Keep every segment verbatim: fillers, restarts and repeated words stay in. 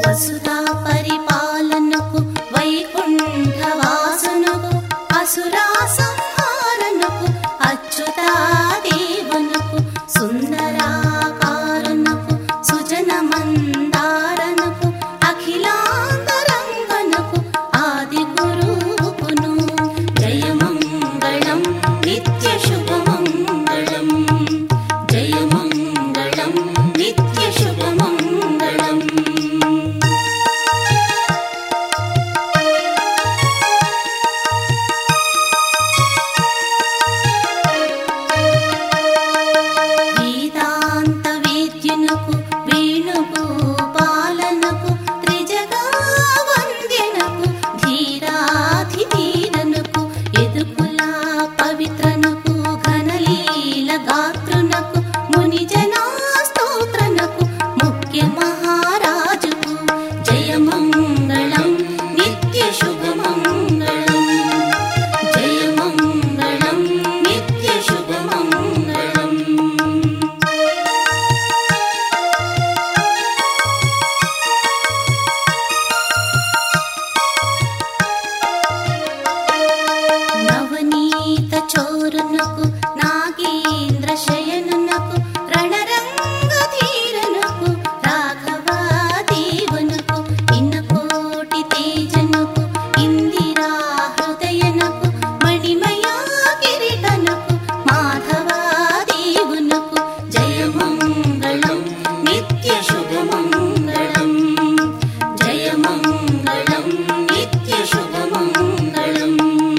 వసుధా పరిపాలనకు వైకుంఠవాసునకు అసురా సంహారణకు అచ్యుతాదేవునకు సుందరాకారునకు సుజన మందారనకు అఖిలాంతరంగనకు ఆది గురువును జయ మంగళం నిత్య శుభమంగళం జయ మంగళం నిత్య శుభమంగళం. వేదాంత వేద్యునకు వేణుగోపాలనకు త్రిజగా వంద్యనకు ధీరాధిధీరనకు యదుకుల పవిత్రనకు ఘనలీల గాత్రునకు మునిజనా స్తోత్రనకు ముఖ్య మహారాజుకు జయ మంగళం నిత్య శుభమంగళం జయ మంగళం నిత్య శుభమంగళం. నవనీత చోరునకు నాగేంద్ర శయనునకు రణరంగధీరనకు రాఘవాదేవునకు ఇన్నకోటి తేజనకు ఇందిరా హృదయనకు మణిమయా కిరీటనకు మాధవాదేవునకు జయ మంగళం నిత్య శుభమంగళం జయ మంగళం నిత్య శుభమంగళం.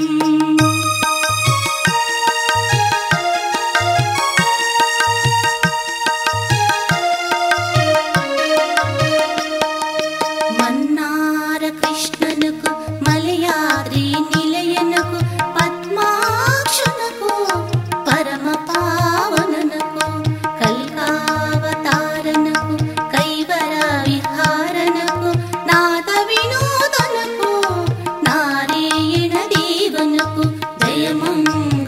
మన్నార కృష్ణనుకు మలయాద్రి నిలయనకు పద్మాక్షునకు పరమ పావననకు కల్కావతారనకు కైవర విహారనకు నాద వినోదనకు నారాయణ దేవనకు జయ మంగళం